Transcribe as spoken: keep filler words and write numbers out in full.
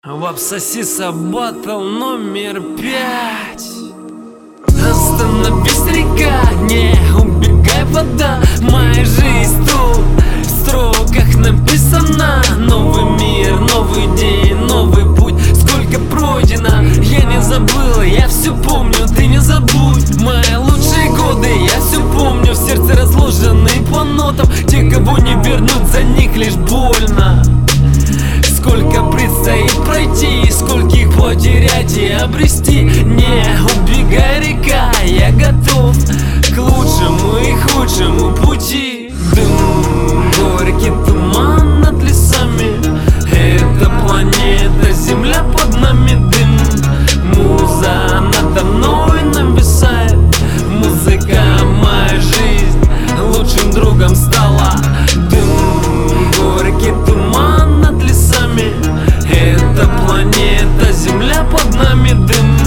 Обсоси батл номер пять. Остановись, река, не убегай, вода. Моя жизнь тут в строках написана. Новый мир, новый день, новый путь. Сколько пройдено, я не забыл, я все помню, ты не забудь. Мои лучшие годы, я все помню, в сердце разложены по нотам. Те, кого не вернуть, за них лишь больно. Сколько предстоит пройти, скольких потерять и обрести. Не убегай, река, я готов к лучшему и худшему пути. Дым, горький туман над лесами. Это планета Земля под нами. Дым, муза надо мной нависает. Музыка моя жизнь лучшим другом стала. Дым, горький туман над лесами. Это планета Земля под нами. Дым.